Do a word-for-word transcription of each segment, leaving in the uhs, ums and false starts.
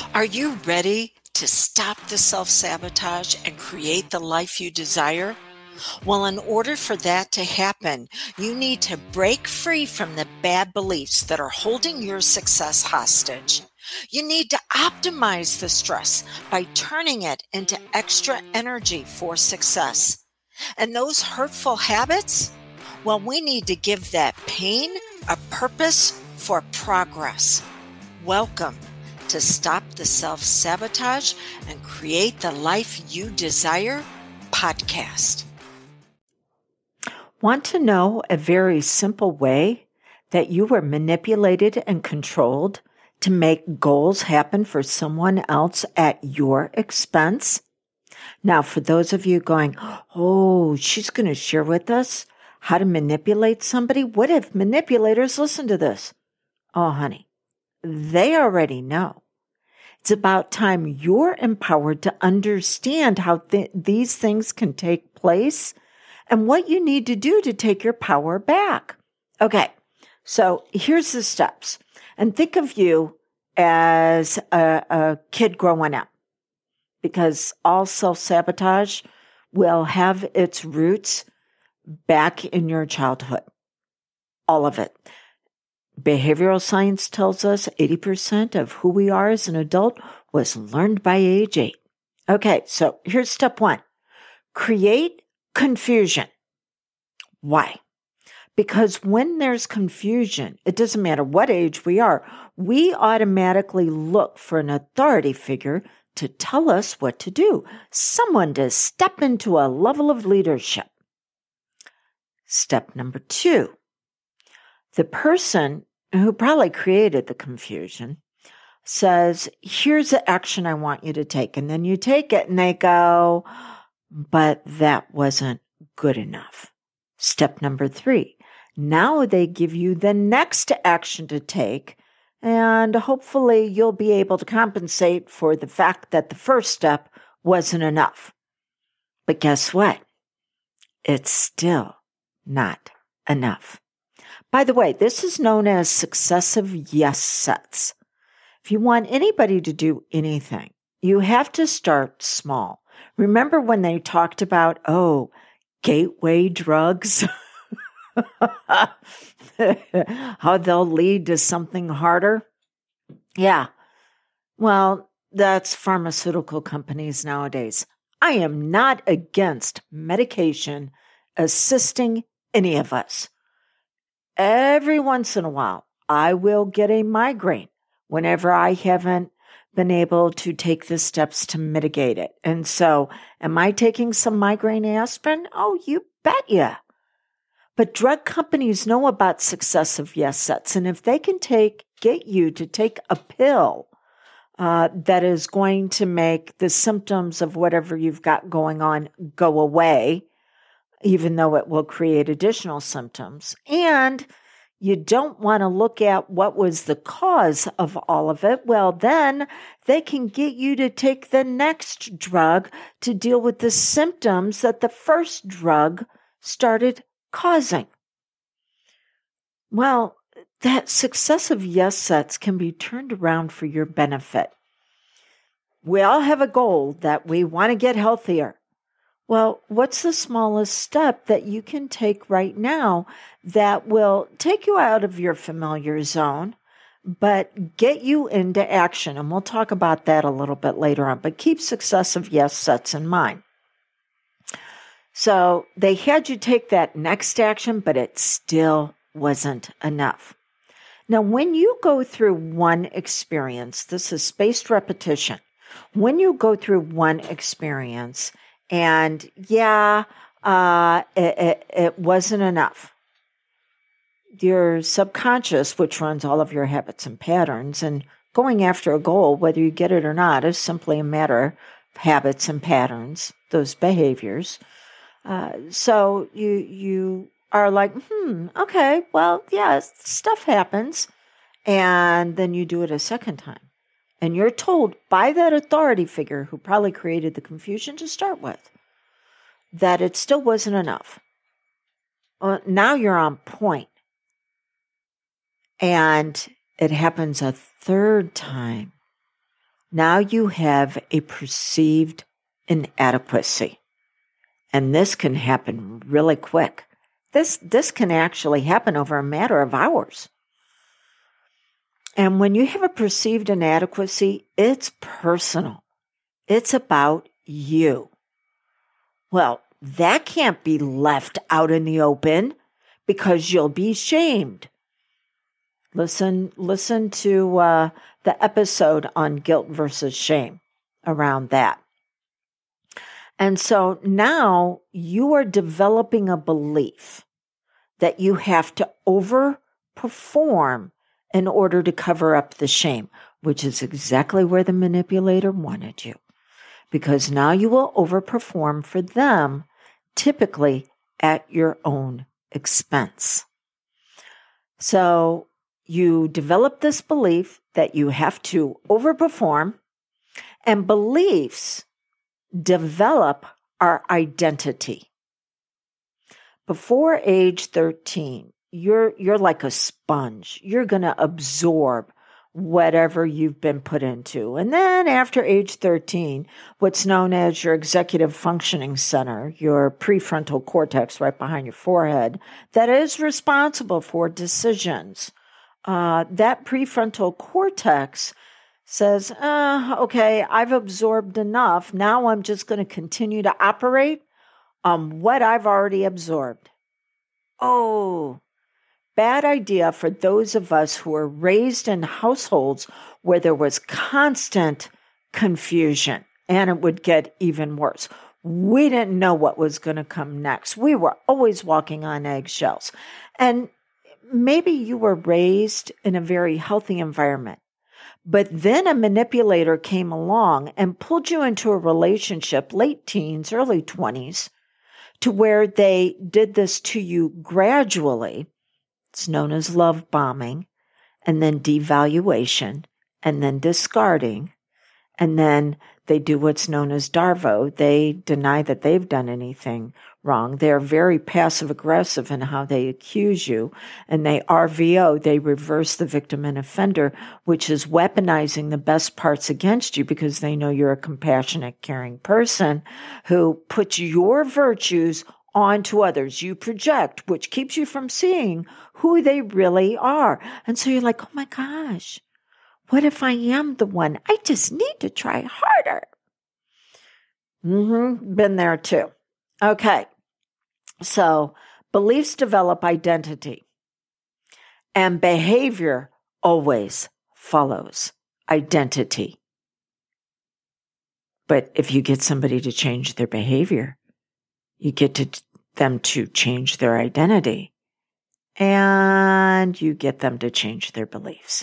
Are you ready to stop the self-sabotage and create the life you desire? Well, in order for that to happen, you need to break free from the bad beliefs that are holding your success hostage. You need to optimize the stress by turning it into extra energy for success. And those hurtful habits? Well, we need to give that pain a purpose for progress. Welcome to Stop the Self-Sabotage and Create the Life You Desire podcast. Want to know a very simple way that you were manipulated and controlled to make goals happen for someone else at your expense? Now, for those of you going, oh, she's going to share with us how to manipulate somebody. What if manipulators listen to this? Oh, honey, they already know. It's about time you're empowered to understand how th- these things can take place and what you need to do to take your power back. Okay, so here's the steps. And think of you as a, a kid growing up, because all self-sabotage will have its roots back in your childhood. All of it. Behavioral science tells us eighty percent of who we are as an adult was learned by age eight. Okay, so here's step one. Create confusion. Why? Because when there's confusion, it doesn't matter what age we are, we automatically look for an authority figure to tell us what to do, someone to step into a level of leadership. Step number two. The person who probably created the confusion says, here's the action I want you to take. And then you take it and they go, but that wasn't good enough. Step number three. Now they give you the next action to take, and hopefully you'll be able to compensate for the fact that the first step wasn't enough. But guess what? It's still not enough. By the way, this is known as successive yes sets. If you want anybody to do anything, you have to start small. Remember when they talked about, oh, gateway drugs? How they'll lead to something harder? Yeah. Well, that's pharmaceutical companies nowadays. I am not against medication assisting any of us. Every once in a while, I will get a migraine whenever I haven't been able to take the steps to mitigate it. And so, am I taking some migraine aspirin? Oh, you bet ya. But drug companies know about successive yes sets. And if they can take, get you to take a pill uh, that is going to make the symptoms of whatever you've got going on go away, even though it will create additional symptoms. And you don't want to look at what was the cause of all of it. Well, then they can get you to take the next drug to deal with the symptoms that the first drug started causing. Well, that successive yes sets can be turned around for your benefit. We all have a goal that we want to get healthier. Well, what's the smallest step that you can take right now that will take you out of your familiar zone, but get you into action? And we'll talk about that a little bit later on, but keep successive yes sets in mind. So they had you take that next action, but it still wasn't enough. Now, when you go through one experience, this is spaced repetition. When you go through one experience, and yeah, uh, it, it, it wasn't enough. Your subconscious, which runs all of your habits and patterns, and going after a goal, whether you get it or not, is simply a matter of habits and patterns, those behaviors. Uh, so you you are like, hmm, okay, well, yeah, stuff happens. And then you do it a second time. And you're told by that authority figure who probably created the confusion to start with that it still wasn't enough. Well, now you're on point. And it happens a third time. Now you have a perceived inadequacy. And this can happen really quick. This, this can actually happen over a matter of hours. And when you have a perceived inadequacy, it's personal. It's about you. Well, that can't be left out in the open because you'll be shamed. Listen, listen to uh, the episode on guilt versus shame around that. And so now you are developing a belief that you have to overperform in order to cover up the shame, which is exactly where the manipulator wanted you. Because now you will overperform for them, typically at your own expense. So you develop this belief that you have to overperform, and beliefs develop our identity. Before age thirteen, you're you're like a sponge. You're going to absorb whatever you've been put into. And then after age thirteen, what's known as your executive functioning center, your prefrontal cortex right behind your forehead, that is responsible for decisions. Uh, that prefrontal cortex says, uh, okay, I've absorbed enough. Now I'm just going to continue to operate on what I've already absorbed. Oh, bad idea for those of us who were raised in households where there was constant confusion, and it would get even worse. We didn't know what was going to come next. We were always walking on eggshells. And maybe you were raised in a very healthy environment. But then a manipulator came along and pulled you into a relationship, late teens, early twenties, to where they did this to you gradually. It's known as love bombing, and then devaluation, and then discarding. And then they do what's known as DARVO. They deny that they've done anything wrong. They're very passive aggressive in how they accuse you. And they R V O, they reverse the victim and offender, which is weaponizing the best parts against you because they know you're a compassionate, caring person who puts your virtues onto others. You project, which keeps you from seeing who they really are. And so you're like, oh my gosh, what if I am the one? I just need to try harder. Mm-hmm. Been there too. Okay. So beliefs develop identity, and behavior always follows identity. But if you get somebody to change their behavior, you get to them to change their identity, and you get them to change their beliefs.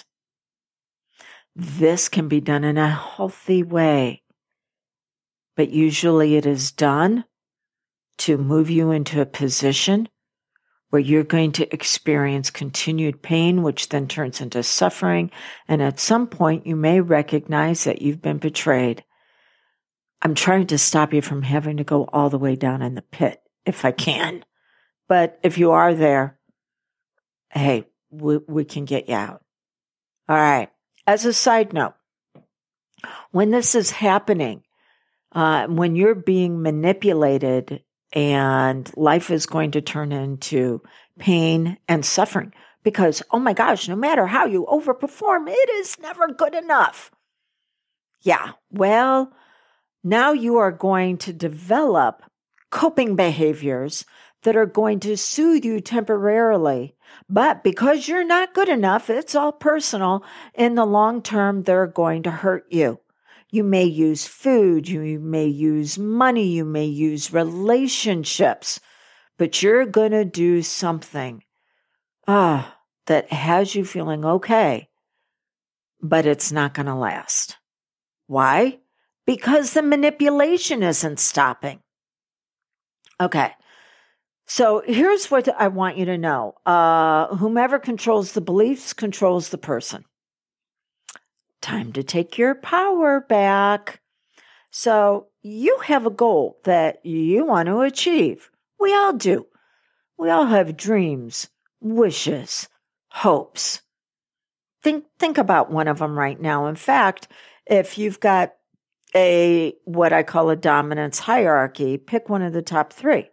This can be done in a healthy way, but usually it is done to move you into a position where you're going to experience continued pain, which then turns into suffering. And at some point, you may recognize that you've been betrayed. I'm trying to stop you from having to go all the way down in the pit if I can. But if you are there, hey, we, we can get you out. All right. As a side note, when this is happening, uh, when you're being manipulated and life is going to turn into pain and suffering, because, oh my gosh, no matter how you overperform, it is never good enough. Yeah, well, now you are going to develop coping behaviors that are going to soothe you temporarily. But because you're not good enough, it's all personal. In the long term, they're going to hurt you. You may use food, you may use money, you may use relationships, but you're going to do something ah, that has you feeling okay, but it's not going to last. Why? Because the manipulation isn't stopping. Okay. So here's what I want you to know. Uh, whomever controls the beliefs controls the person. Time to take your power back. So you have a goal that you want to achieve. We all do. We all have dreams, wishes, hopes. Think, think about one of them right now. In fact, if you've got a, what I call a dominance hierarchy, pick one of the top three.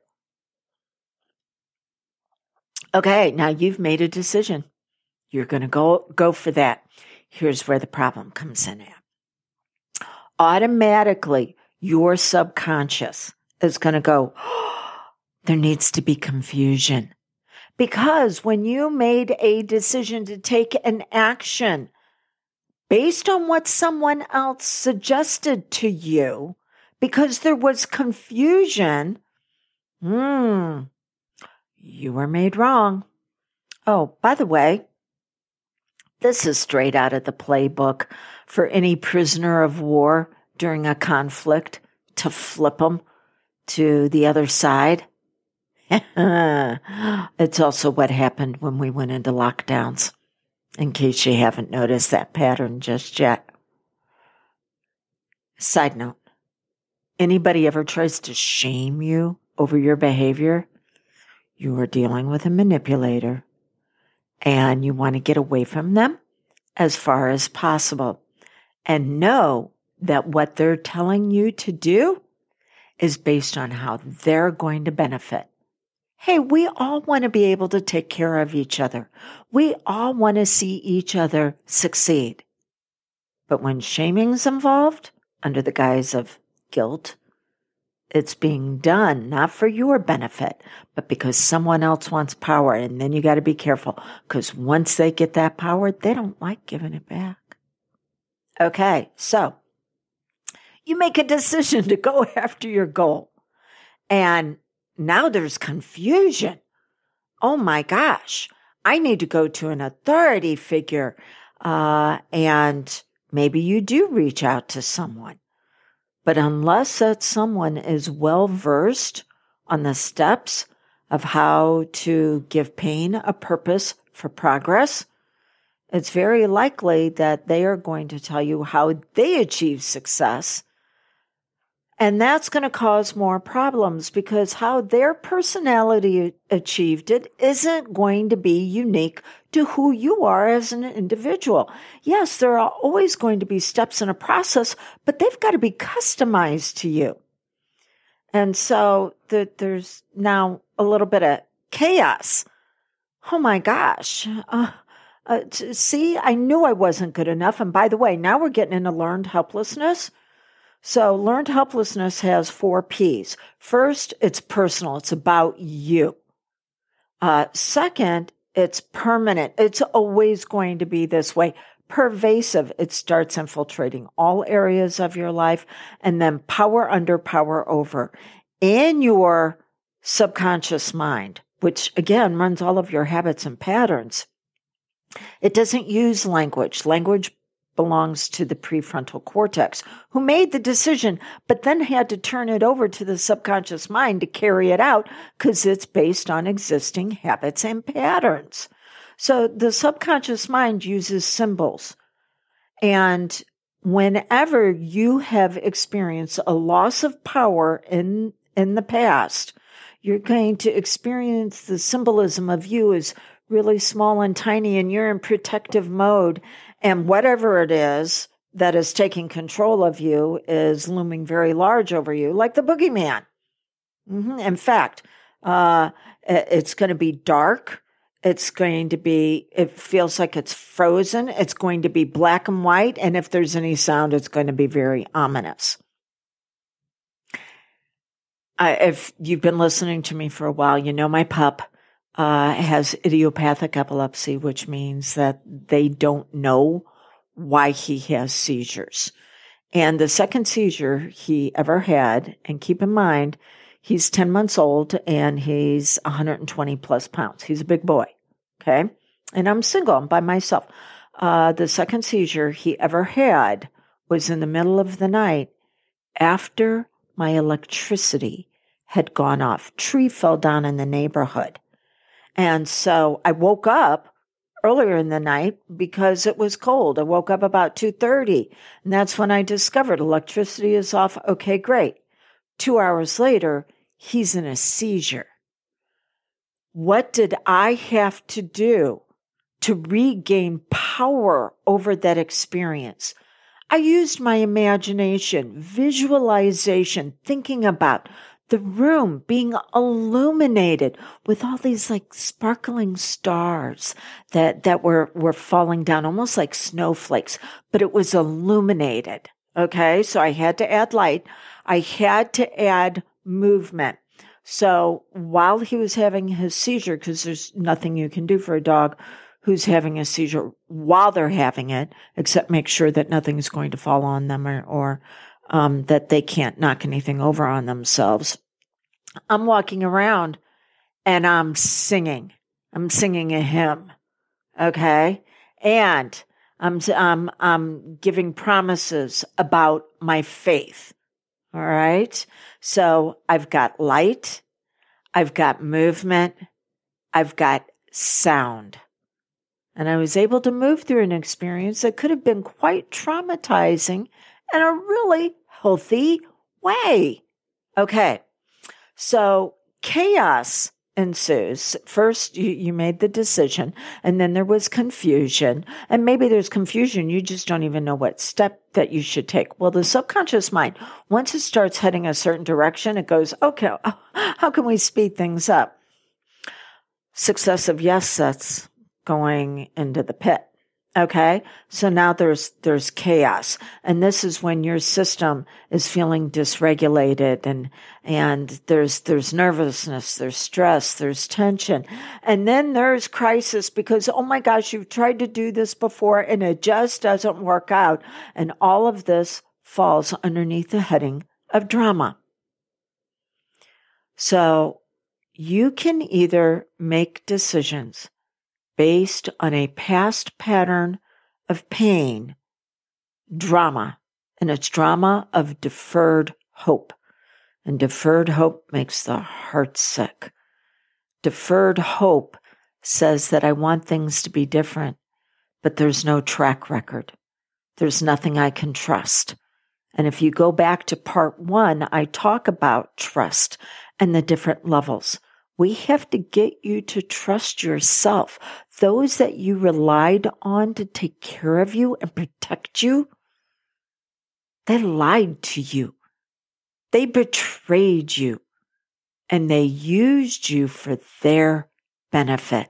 Okay, now you've made a decision. You're going to go, go for that. Here's where the problem comes in at. Automatically, your subconscious is going to go, oh, there needs to be confusion. Because when you made a decision to take an action based on what someone else suggested to you, because there was confusion, hmm, you were made wrong. Oh, by the way, this is straight out of the playbook for any prisoner of war during a conflict to flip them to the other side. It's also what happened when we went into lockdowns, in case you haven't noticed that pattern just yet. Side note, anybody ever tries to shame you over your behavior, you are dealing with a manipulator, and you want to get away from them as far as possible. And know that what they're telling you to do is based on how they're going to benefit. Hey, we all want to be able to take care of each other. We all want to see each other succeed. But when shaming's involved, under the guise of guilt, it's being done not for your benefit, but because someone else wants power. And then you got to be careful, because once they get that power, they don't like giving it back. Okay, so you make a decision to go after your goal. And now there's confusion. Oh my gosh, I need to go to an authority figure. Uh, and maybe you do reach out to someone. But unless that someone is well-versed on the steps of how to give pain a purpose for progress, it's very likely that they are going to tell you how they achieve success. And that's going to cause more problems, because how their personality achieved it isn't going to be unique to who you are as an individual. Yes, there are always going to be steps in a process, but they've got to be customized to you. And so the, there's now a little bit of chaos. Oh my gosh. Uh, uh, see, I knew I wasn't good enough. And by the way, now we're getting into learned helplessness. So learned helplessness has four P's. First, it's personal. It's about you. Uh, second, it's permanent. It's always going to be this way. Pervasive. It starts infiltrating all areas of your life. And then power under, power over. In your subconscious mind, which again runs all of your habits and patterns, it doesn't use language. Language belongs to the prefrontal cortex, who made the decision, but then had to turn it over to the subconscious mind to carry it out, because it's based on existing habits and patterns. So the subconscious mind uses symbols. And whenever you have experienced a loss of power in, in the past, you're going to experience the symbolism of you as really small and tiny, and you're in protective mode. And whatever it is that is taking control of you is looming very large over you, like the boogeyman. Mm-hmm. In fact, uh, it's going to be dark. It's going to be, it feels like it's frozen. It's going to be black and white. And if there's any sound, it's going to be very ominous. Uh, if you've been listening to me for a while, you know my pup Uh, has idiopathic epilepsy, which means that they don't know why he has seizures. And the second seizure he ever had, and keep in mind, he's ten months old and he's one hundred twenty plus pounds. He's a big boy. Okay. And I'm single. I'm by myself. Uh, the second seizure he ever had was in the middle of the night after my electricity had gone off. Tree fell down in the neighborhood. And so I woke up earlier in the night because it was cold. I woke up about two thirty, and that's when I discovered electricity is off. Okay, great. Two hours later, he's in a seizure. What did I have to do to regain power over that experience? I used my imagination, visualization, thinking about the room being illuminated with all these like sparkling stars that, that were, were falling down almost like snowflakes, but it was illuminated. Okay. So I had to add light. I had to add movement. So while he was having his seizure, because there's nothing you can do for a dog who's having a seizure while they're having it, except make sure that nothing's going to fall on them or, or um, that they can't knock anything over on themselves. I'm walking around and I'm singing. I'm singing a hymn. Okay. And I'm, I'm, I'm giving promises about my faith. All right. So I've got light. I've got movement. I've got sound. And I was able to move through an experience that could have been quite traumatizing in a really healthy way. Okay. So chaos ensues. First, you, you made the decision, and then there was confusion. And maybe there's confusion. You just don't even know what step that you should take. Well, the subconscious mind, once it starts heading a certain direction, it goes, okay, how can we speed things up? Successive yes sets going into the pit. Okay. So now there's, there's chaos. And this is when your system is feeling dysregulated and, and there's, there's nervousness, there's stress, there's tension. And then there's crisis because, oh my gosh, you've tried to do this before and it just doesn't work out. And all of this falls underneath the heading of drama. So you can either make decisions based on a past pattern of pain, drama, and it's drama of deferred hope. And deferred hope makes the heart sick. Deferred hope says that I want things to be different, but there's no track record. There's nothing I can trust. And if you go back to part one, I talk about trust and the different levels. We have to get you to trust yourself. Those that you relied on to take care of you and protect you, they lied to you. They betrayed you. And they used you for their benefit.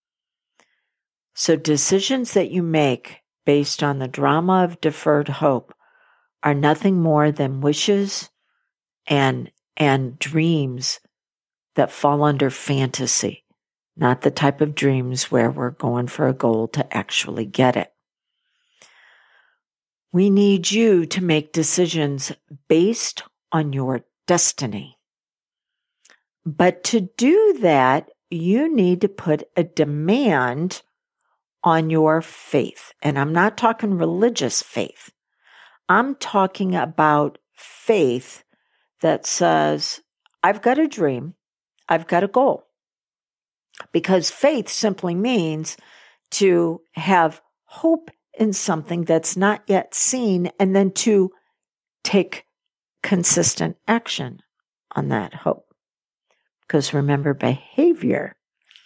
So decisions that you make based on the drama of deferred hope are nothing more than wishes and, and dreams that fall under fantasy, not the type of dreams where we're going for a goal to actually get it. We need you to make decisions based on your destiny. But to do that, you need to put a demand on your faith. And I'm not talking religious faith. I'm talking about faith that says, I've got a dream. I've got a goal. Because faith simply means to have hope in something that's not yet seen and then to take consistent action on that hope. Because remember, behavior,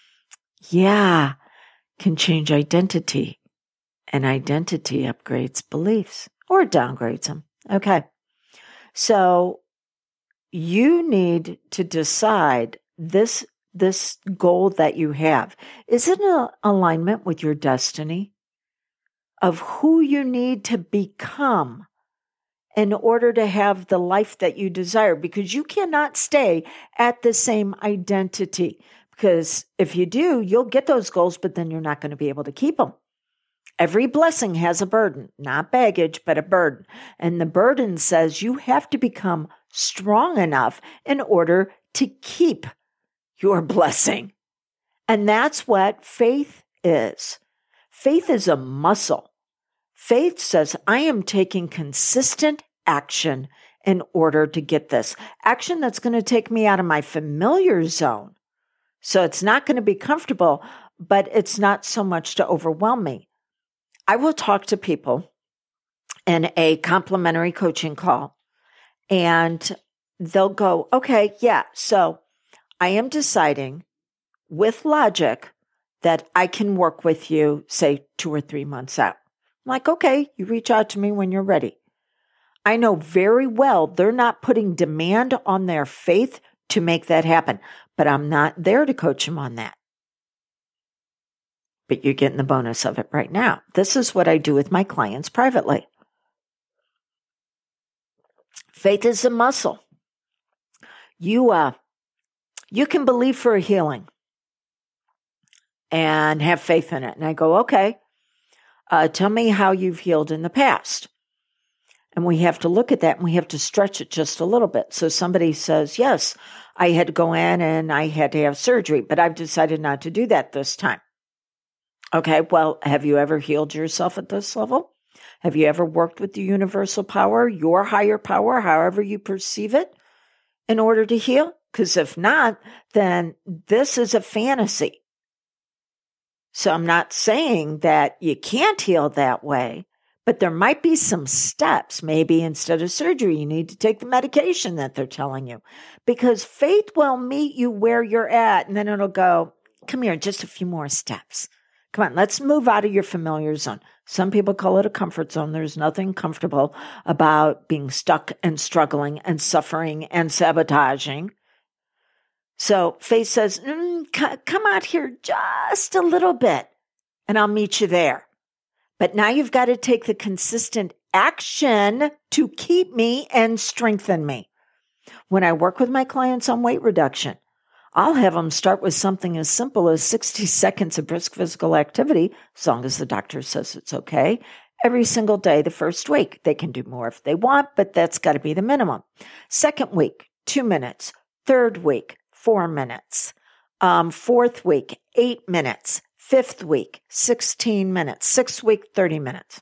yeah, can change identity, and identity upgrades beliefs or downgrades them. Okay. So you need to decide this, this goal that you have. Is it in alignment with your destiny of who you need to become in order to have the life that you desire? Because you cannot stay at the same identity. Because if you do, you'll get those goals, but then you're not going to be able to keep them. Every blessing has a burden, not baggage, but a burden. And the burden says you have to become strong enough in order to keep your blessing. And that's what faith is. Faith is a muscle. Faith says, I am taking consistent action in order to get this. Action that's going to take me out of my familiar zone. So it's not going to be comfortable, but it's not so much to overwhelm me. I will talk to people in a complimentary coaching call, and they'll go, okay, yeah, so I am deciding with logic that I can work with you, say, two or three months out. I'm like, okay, you reach out to me when you're ready. I know very well they're not putting demand on their faith to make that happen, but I'm not there to coach them on that. But you're getting the bonus of it right now. This is what I do with my clients privately. Faith is a muscle. You, uh, you can believe for a healing and have faith in it. And I go, okay, uh, tell me how you've healed in the past. And we have to look at that and we have to stretch it just a little bit. So somebody says, yes, I had to go in and I had to have surgery, but I've decided not to do that this time. Okay, well, have you ever healed yourself at this level? Have you ever worked with the universal power, your higher power, however you perceive it, in order to heal? Because if not, then this is a fantasy. So I'm not saying that you can't heal that way, but there might be some steps. Maybe instead of surgery, you need to take the medication that they're telling you, because faith will meet you where you're at. And then it'll go, come here, just a few more steps. Come on, let's move out of your familiar zone. Some people call it a comfort zone. There's nothing comfortable about being stuck and struggling and suffering and sabotaging. So faith says, mm, c- come out here just a little bit and I'll meet you there. But now you've got to take the consistent action to keep me and strengthen me. When I work with my clients on weight reduction, I'll have them start with something as simple as sixty seconds of brisk physical activity, as long as the doctor says it's okay, every single day the first week. They can do more if they want, but that's got to be the minimum. Second week, two minutes. Third week, four minutes. Um, fourth week, eight minutes. Fifth week, sixteen minutes. Sixth week, thirty minutes.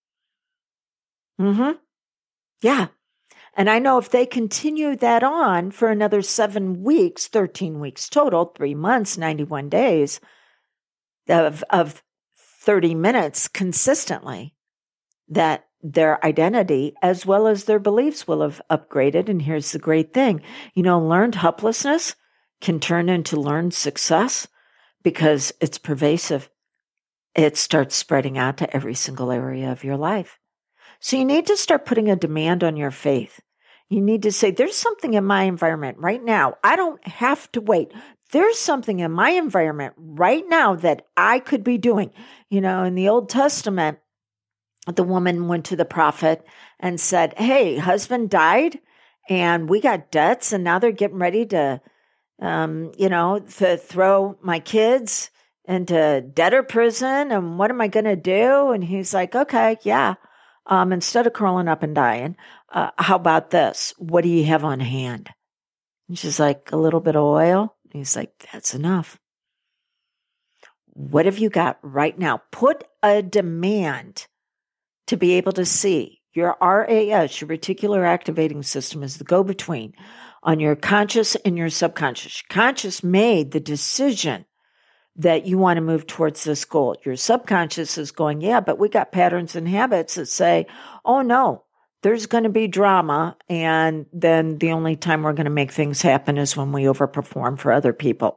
Mm-hmm. Yeah. And I know if they continue that on for another seven weeks, thirteen weeks total, three months, ninety-one days of, of thirty minutes consistently, that their identity as well as their beliefs will have upgraded. And here's the great thing. You know, learned helplessness can turn into learned success because it's pervasive. It starts spreading out to every single area of your life. So you need to start putting a demand on your faith. You need to say, there's something in my environment right now. I don't have to wait. There's something in my environment right now that I could be doing. You know, in the Old Testament, the woman went to the prophet and said, hey, husband died and we got debts and now they're getting ready to, um, you know, to throw my kids into debtor prison. And what am I going to do? And he's like, okay, yeah. Um, instead of curling up and dying, uh, how about this? What do you have on hand? And she's like, a little bit of oil. And he's like, that's enough. What have you got right now? Put a demand to be able to see. Your R A S, your reticular activating system, is the go-between on your conscious and your subconscious. Your conscious made the decision that you want to move towards this goal. Your subconscious is going, yeah, but we got patterns and habits that say, oh no, there's going to be drama. And then the only time we're going to make things happen is when we overperform for other people.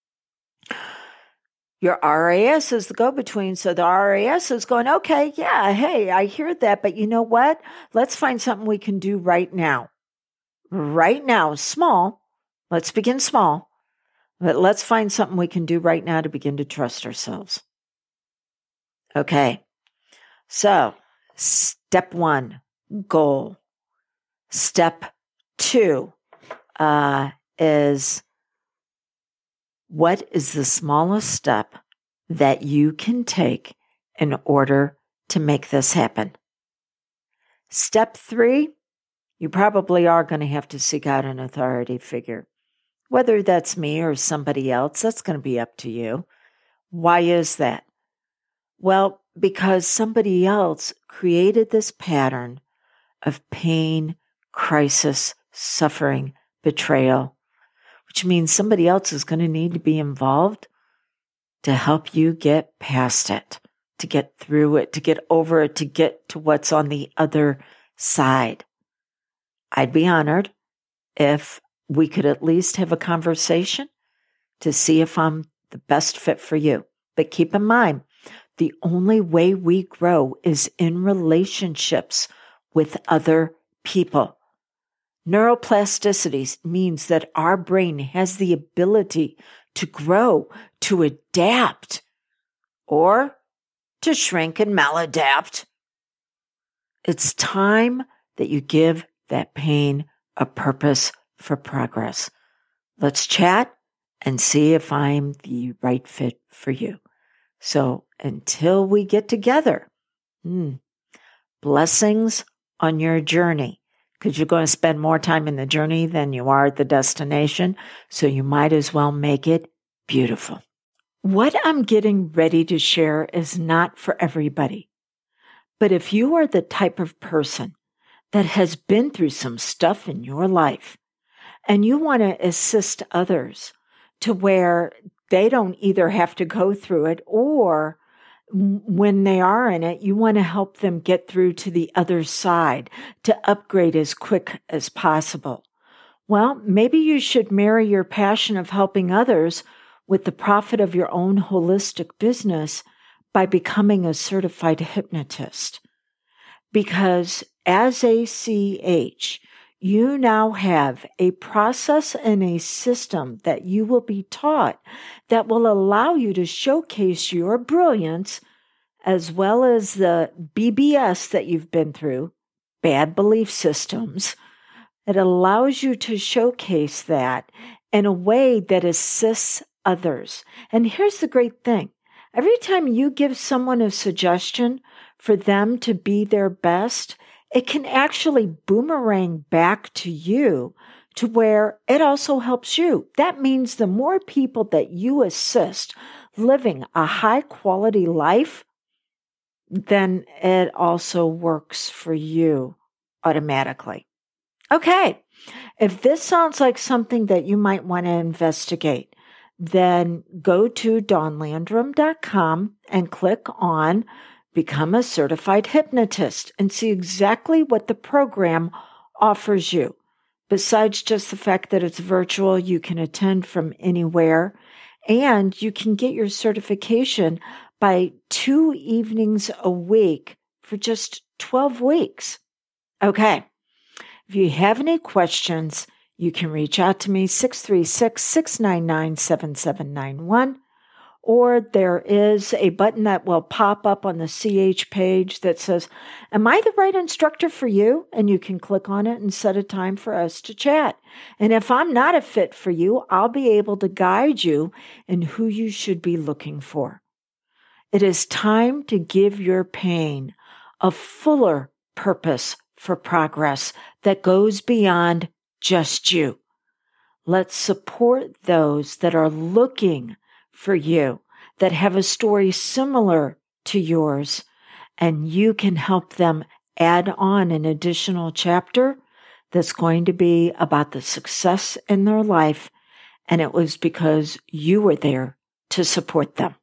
Your R A S is the go-between. So the R A S is going, okay, yeah, hey, I hear that. But you know what? Let's find something we can do right now. Right now, small. Let's begin small. But let's find something we can do right now to begin to trust ourselves. Okay. So step one, goal. Step two uh, is, what is the smallest step that you can take in order to make this happen? Step three, you probably are going to have to seek out an authority figure. Whether that's me or somebody else, that's going to be up to you. Why is that? Well, because somebody else created this pattern of pain, crisis, suffering, betrayal, which means somebody else is going to need to be involved to help you get past it, to get through it, to get over it, to get to what's on the other side. I'd be honored if we could at least have a conversation to see if I'm the best fit for you. But keep in mind, the only way we grow is in relationships with other people. Neuroplasticity means that our brain has the ability to grow, to adapt, or to shrink and maladapt. It's time that you give that pain a purpose for progress. Let's chat and see if I'm the right fit for you. So until we get together, hmm, blessings on your journey, because you're going to spend more time in the journey than you are at the destination. So you might as well make it beautiful. What I'm getting ready to share is not for everybody. But if you are the type of person that has been through some stuff in your life and you want to assist others to where they don't either have to go through it, or when they are in it, you want to help them get through to the other side to upgrade as quick as possible. Well, maybe you should marry your passion of helping others with the profit of your own holistic business by becoming a certified hypnotist. Because as a C H, you now have a process and a system that you will be taught that will allow you to showcase your brilliance as well as the B B S that you've been through, bad belief systems. It allows you to showcase that in a way that assists others. And here's the great thing. Every time you give someone a suggestion for them to be their best, it can actually boomerang back to you to where it also helps you. That means the more people that you assist living a high quality life, then it also works for you automatically. Okay, if this sounds like something that you might want to investigate, then go to dawn landrum dot com and click on Become a Certified Hypnotist and see exactly what the program offers you. Besides just the fact that it's virtual, you can attend from anywhere, and you can get your certification by two evenings a week for just twelve weeks. Okay. If you have any questions, you can reach out to me, six three six, six nine nine, seven seven nine one. Or there is a button that will pop up on the C H page that says, am I the right instructor for you? And you can click on it and set a time for us to chat. And if I'm not a fit for you, I'll be able to guide you in who you should be looking for. It is time to give your pain a fuller purpose for progress that goes beyond just you. Let's support those that are looking for you, that have a story similar to yours, and you can help them add on an additional chapter that's going to be about the success in their life, and it was because you were there to support them.